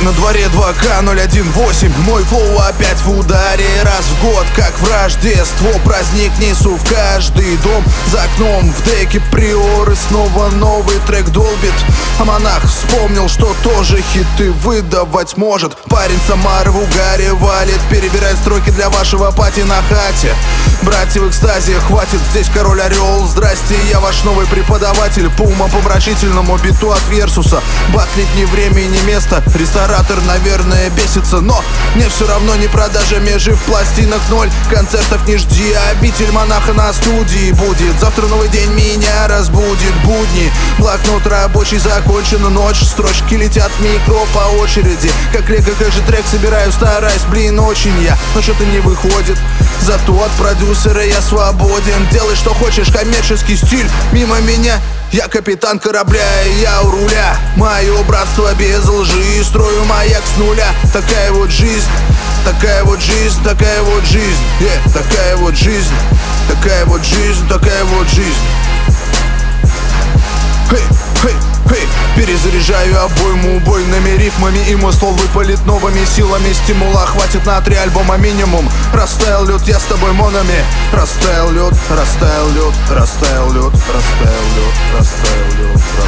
на дворе 2К018. Мой флоу опять в ударе. Раз в год, как в Рождество, праздник несу в каждый дом. За окном в деке приоры, снова новый трек долбит. А монах вспомнил, что тоже хиты выдавать может. Парень Самары в угаре валит, перебирает строки для вашего пати на хате. Братья в экстазе, хватит, здесь король орел. Здрасте, я ваш новый преподаватель по умопомрачительному биту от Версуса. Батлить ни время и ни место, ресторатор, наверное, бесится. Но мне все равно не продажами жив, пластинок ноль, концертов не жди. Обитель монаха на студии будет. Завтра новый день меня разбудит. Будни, блокнот рабочий закончен, ночь. Строчки летят в микро по очереди. Как лего, как же трек собираю, стараюсь, блин, очень я. Но что-то не выходит. Зато от продюсера я свободен. Делай что хочешь, коммерческий стиль мимо меня. Я капитан корабля, и я у руля. Мое братство без лжи, строю маяк с нуля. Такая вот жизнь, такая вот жизнь, такая вот жизнь, такая вот жизнь, такая вот жизнь, такая вот жизнь. Хей, хей, хей. Перезаряжаю обойму убойными рифмами, и мой ствол выпалит новыми силами. Стимула хватит на 3 альбома минимум. Растаял лед, я с тобой монами. Растаял лед, растаял лед, растаял лед, растаял лед, растаял лед.